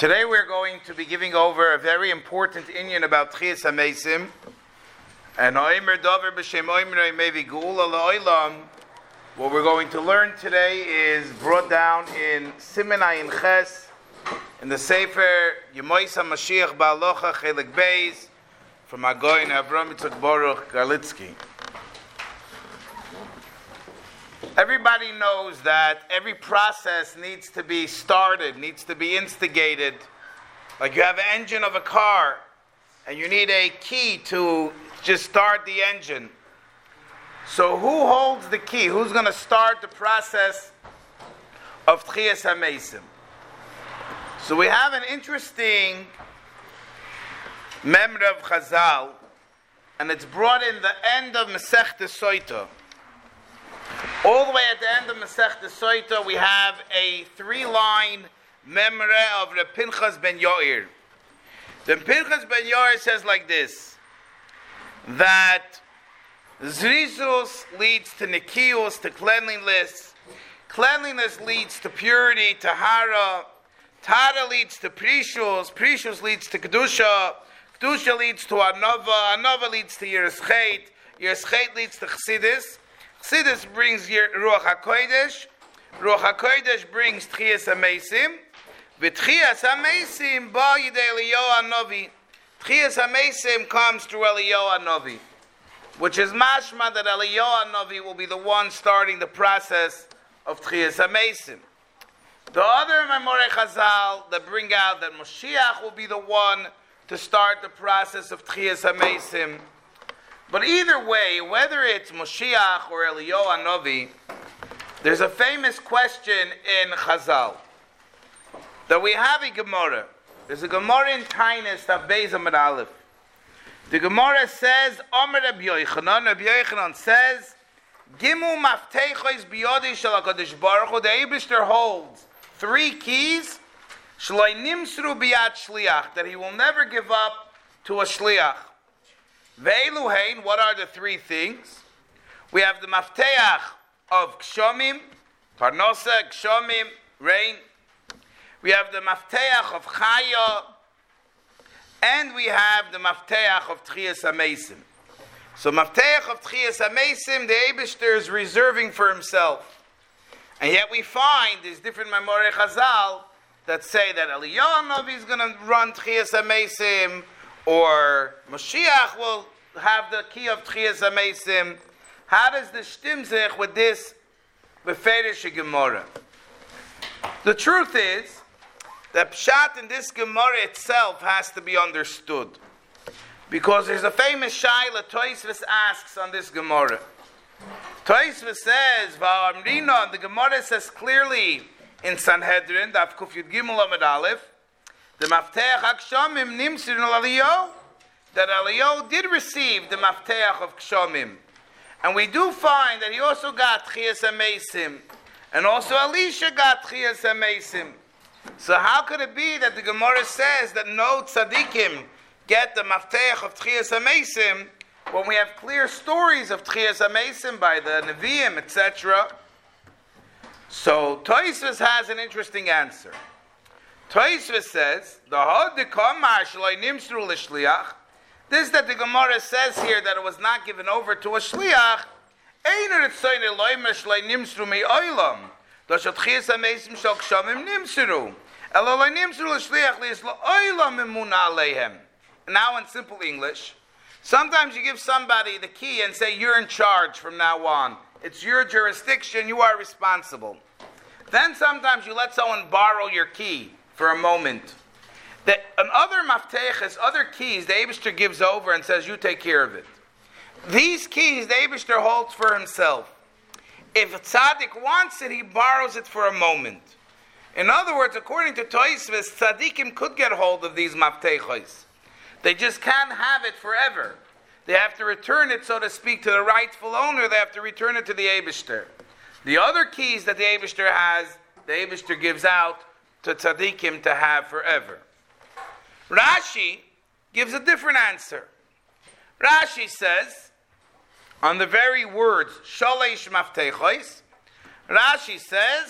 Today we're going to be giving over a very important inyan about Tchias HaMeisim. And what we're going to learn today is brought down in Siman Ayin Ches, in the Sefer Yemois HaMashiach Ba'alocha Chelik Beis, from Agoyin Avram Yitzchak Baruch Garlitzky. Everybody knows that every process needs to be started, needs to be instigated. Like you have an engine of a car, and you need a key to just start the engine. So who holds the key? Who's going to start the process of Tchias HaMeisim? So we have an interesting memory of Chazal, and it's brought in the end of Masechta Soita. All the way at the end of Masechta Soita, we have a 3-line memory of Reb Pinchas ben Yair. The Pinchas ben Yair says like this, that Zrizus leads to Nikius, to cleanliness. Cleanliness leads to purity, Tahara. Tahara leads to Prishus. Prishus leads to Kedusha. Kedusha leads to Anova. Anova leads to Yiras Chet. Yiras Chet leads to Chassidus. Chassidus brings Ruach HaKodesh. Ruach HaKodesh brings Tchias HaMeisim. V'Tchias HaMeisim ba yidei Eliyahu HaNovi. Tchias HaMeisim comes through Eliyahu HaNovi, which is mashma that Eliyahu HaNovi will be the one starting the process of Tchias HaMeisim. The other Memorei Chazal that bring out that Moshiach will be the one to start the process of Tchias HaMeisim. But either way, whether it's Moshiach or Eliyahu HaNovi, there's a famous question in Chazal that we have a Gemara. There's a Gemara in Tainus of Beis Amud Aleph. The Gemara says, Omer Rabbi Yochanan says, Gimu mafteichos biyodi shel HaKadosh Baruch Hu, the Eibishter holds 3 keys, shloi nimsru biyad shliach, that he will never give up to a shliach. Ve'elu hein, what are the 3 things? We have the mafteach of Gshomim, Parnosa, Gshomim, rain. We have the mafteach of Chaya, and we have the mafteach of Tchias HaMeisim. So mafteach of Tchias HaMeisim, the Eibishter is reserving for himself. And yet we find these different Memorei Chazal that say that Eliyahu HaNovi is going to run Tchias HaMeisim, or Moshiach will have the key of Tchias HaMeisim. How does this stim sich with this Beferish Gemara? The truth is that Pshat in this Gemara itself has to be understood, because there's a famous Shaila Tosfos asks on this Gemara. Tosfos says, Va'amrina, the Gemara says clearly in Sanhedrin, Daf Kuf Yud Gimel Amud Aleph, the Mafteach HaKshomim Nimsir Eliyahu, that Eliyahu did receive the Mafteach of Kshomim. And we do find that he also got Tchias HaMeisim, and also Elisha got Tchias HaMeisim. So how could it be that the Gemara says that no tzaddikim get the Mafteach of Tchias HaMeisim when we have clear stories of Tchias HaMeisim by the Nevi'im, etc.? So Tosfos has an interesting answer. Tosfos says, this that the Gemara says here, that it was not given over to a shliach, now in simple English, sometimes you give somebody the key and say, you're in charge from now on. It's your jurisdiction, you are responsible. Then sometimes you let someone borrow your key for a moment. Other mafteches, other keys, the Eibishter gives over and says, you take care of it. These keys, the Eibishter holds for himself. If a tzaddik wants it, he borrows it for a moment. In other words, according to Tosfos, tzaddikim could get hold of these mafteches. They just can't have it forever. They have to return it, so to speak, to the rightful owner. They have to return it to the Eibishter. The other keys that the Eibishter has, the Eibishter gives out to tzaddikim to have forever. Rashi gives a different answer. Rashi says, on the very words, Shalish Maftechos, Rashi says,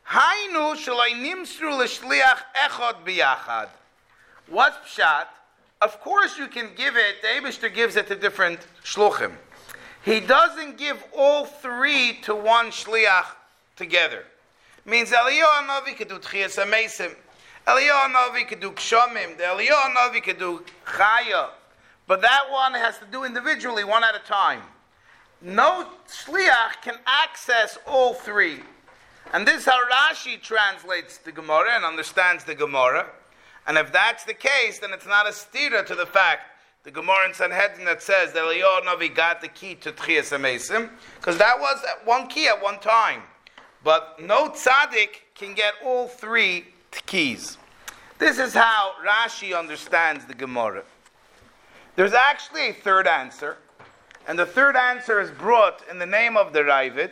Hainu shalai nimsru l'shliach echad biyachad. What's pshat? Of course you can give it, the Eibishter gives it to different shluchim. He doesn't give all three to one shliach together. Means Eliyahu Hanavi could do Tchias HaMeisim. Eliyahu Hanavi could do Kshomim. The Eliyahu Hanavi could do Chaya. But that one has to do individually, one at a time. No shliach can access all three. And this is how Rashi translates the Gemara and understands the Gemara. And if that's the case, then it's not a stira to the fact the Gemara in Sanhedrin that says that Eliyahu Hanavi got the key to Tchias HaMeisim, because that was one key at one time. But no tzaddik can get all three keys. This is how Rashi understands the Gemara. There's actually a third answer, and the third answer is brought in the name of the Ravid.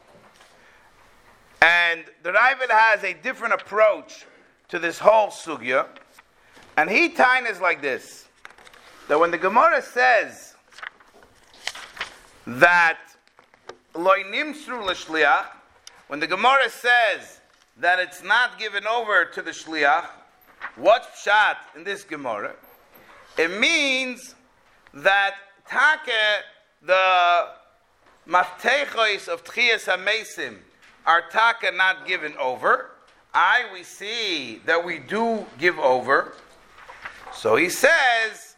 And the Ravid has a different approach to this whole sugya. And he tain is like this, that when the Gemara says that loy nimsru l'shliach, when the Gemara says that it's not given over to the shliach, what's pshat in this Gemara? It means that take the maftechos of Tchias HaMeisim are take not given over. We see that we do give over. So he says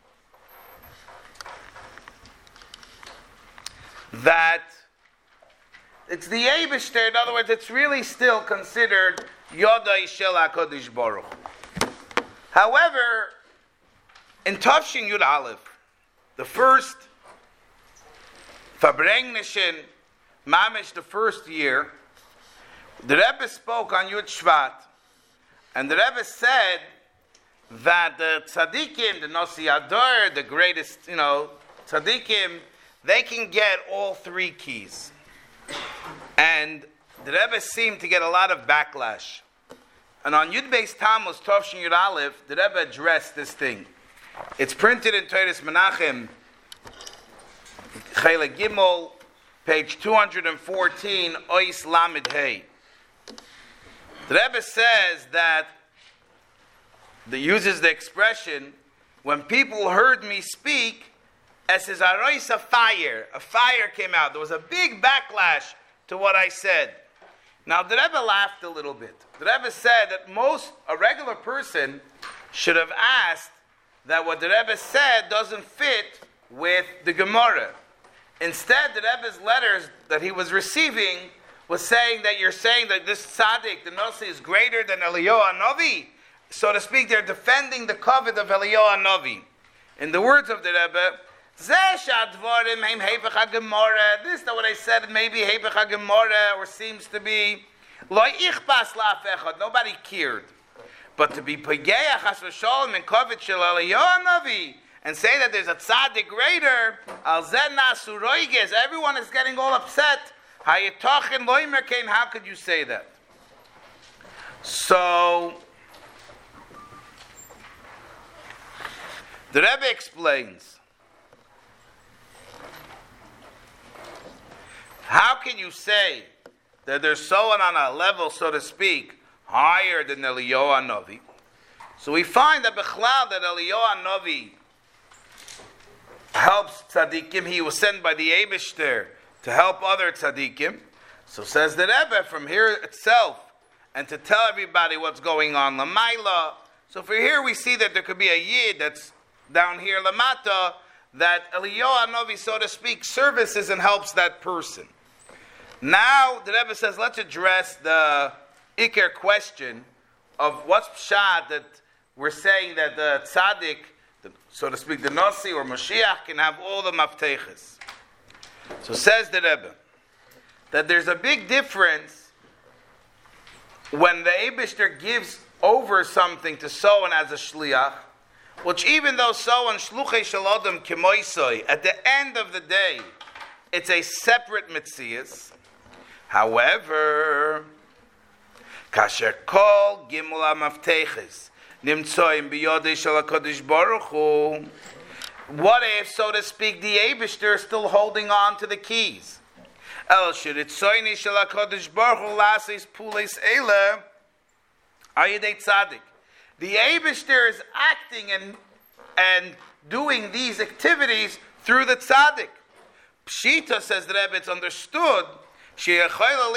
that it's the Eibishter, in other words, it's really still considered Yodai Shel HaKadosh Baruch Hu. However, in Tafshin Yud Aleph, the first Fabrengnischen Mamish, the first year, the Rebbe spoke on Yud Shvat, and the Rebbe said that the tzaddikim, the Nosi Ador, the greatest, tzaddikim, they can get all three keys. And the Rebbe seemed to get a lot of backlash. And on Yud Beis Tammuz, Tafshin Yud Aleph, the Rebbe addressed this thing. It's printed in Toras Menachem, Chelek Gimel, page 214, Ois Lamed Hey. The Rebbe says that uses the expression, when people heard me speak, as is arois a fire came out. There was a big backlash to what I said. Now the Rebbe laughed a little bit. The Rebbe said that a regular person should have asked that what the Rebbe said doesn't fit with the Gemara. Instead, the Rebbe's letters that he was receiving was saying that you're saying that this tzaddik, the Nosi, is greater than Eliyahu Hanavi. So to speak, they're defending the covet of Eliyahu Hanavi. In the words of the Rebbe, this is not what I said, maybe Hepech HaGemara, or seems to be, nobody cared. But to be Pageach Chas v'Sholom in covet shel Eliyahu Hanavi, and say that there's a tzaddik greater, al zeh nasu roiges, everyone is getting all upset. How could you say that? So the Rebbe explains, how can you say that there's someone on a level, so to speak, higher than Eliyahu Hanavi? So we find that Bechlal, that Eliyahu Hanavi helps tzaddikim. He was sent by the Eibishter to help other tzaddikim. So says the Rebbe from here itself, and to tell everybody what's going on Lamaila. So for here we see that there could be a Yid that's down here Lamata, that Eliyahu Hanavi, so to speak, services and helps that person. Now the Rebbe says, let's address the Iker question of what's pshat that we're saying that the tzaddik, so to speak, the Nasi or Mashiach can have all the mafteches. So says the Rebbe that there's a big difference when the Eibishter gives over something to someone as a shliach, which even though someone shluchei shalodem kemoisoi, at the end of the day, it's a separate mitzias. However, kasher kol gimul ha-mafteches nimtzoim biyodei shel HaKadosh Baruch Hu. What if, so to speak, the Eibishter is still holding on to the keys? El shiritzoyni shel HaKadosh Baruch Hu lasis pulis eile ayidei tzaddik. The Eibishter is acting and doing these activities through the tzaddik. Pshita, says the Rebbe, it's understood. So then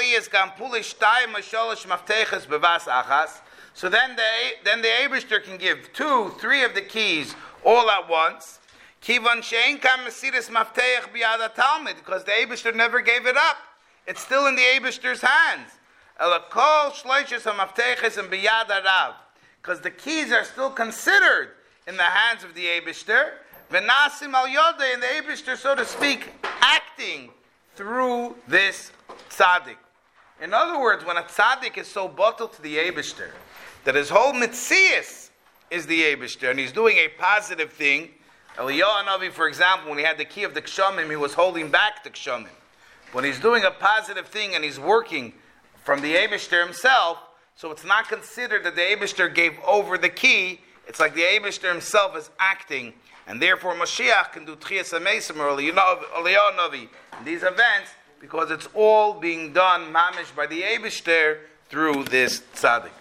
the Eibishter can give 2, 3 of the keys all at once. Because the Eibishter never gave it up. It's still in the Eibishter's hands. Because the keys are still considered in the hands of the Eibishter. V'nasim al yodei, and the Eibishter, so to speak, acting through this tzaddik. In other words, when a tzaddik is so bottled to the Eibishter, that his whole mitzias is the Eibishter, and he's doing a positive thing. Eliyahu Hanavi, for example, when he had the key of the Kshomim, he was holding back the Kshomim. When he's doing a positive thing and he's working from the Eibishter himself, so it's not considered that the Eibishter gave over the key. It's like the Eibishter himself is acting, and therefore Mashiach can do Tchias HaMesim or Eliyahu Hanavi in these events, because it's all being done mamish by the Eibishter through this tzaddik.